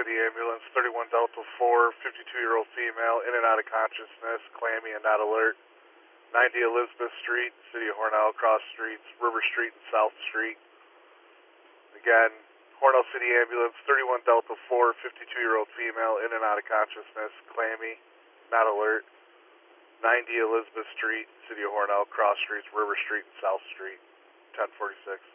City Ambulance, 31 Delta 4, 52-year-old female, in and out of consciousness, clammy and not alert. 90 Elizabeth Street, City of Hornell, cross streets, River Street and South Street. Again, Hornell City Ambulance, 31 Delta 4, 52-year-old female, in and out of consciousness, clammy, not alert. 90 Elizabeth Street, City of Hornell, cross streets, River Street and South Street, 1046.